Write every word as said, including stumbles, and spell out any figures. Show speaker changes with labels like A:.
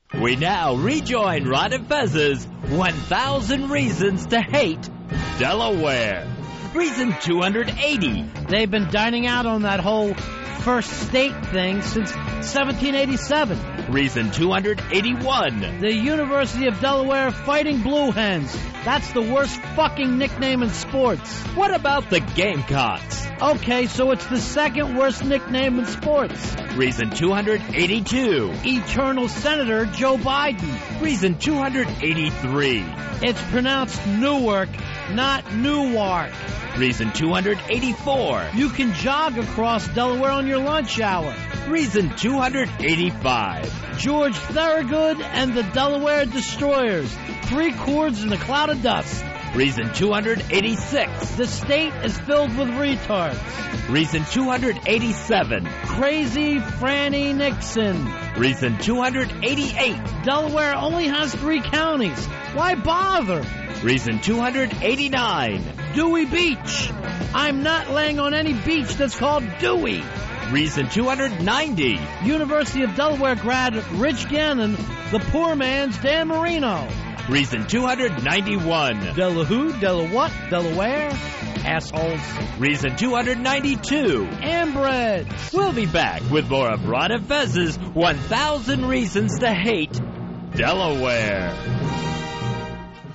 A: We now rejoin Ron and Fez's one thousand Reasons to Hate Delaware. Reason two hundred eighty.
B: They've been dining out on that whole first state thing since seventeen eighty-seven.
A: Reason two hundred eighty-one.
B: The University of Delaware Fighting Blue Hens. That's the worst fucking nickname in sports.
A: What about the Gamecocks?
B: Okay, so it's the second worst nickname in sports.
A: Reason two hundred eighty-two.
B: Eternal Senator Joe Biden.
A: Reason two hundred eighty-three.
B: It's pronounced Newark, not Newark.
A: Reason two hundred eighty-four.
B: You can jog across Delaware on your lunch hour.
A: Reason two hundred eighty-five.
B: George Thorogood and the Delaware Destroyers. Three chords in a cloud of dust.
A: Reason two hundred eighty-six.
B: The state is filled with retards.
A: Reason two hundred eighty-seven.
B: Crazy Franny Nixon.
A: Reason two hundred eighty-eight.
B: Delaware only has three counties. Why bother?
A: Reason two hundred eighty-nine.
B: Dewey Beach. I'm not laying on any beach that's called Dewey.
A: Reason two hundred ninety.
B: University of Delaware grad Rich Gannon, the poor man's Dan Marino.
A: Reason two hundred ninety-one.
B: Dela who? Dela what? Delaware? Assholes.
A: Reason two hundred ninety-two.
B: Ambred.
A: We'll be back with more of Ron and Fez's one thousand Reasons to Hate Delaware.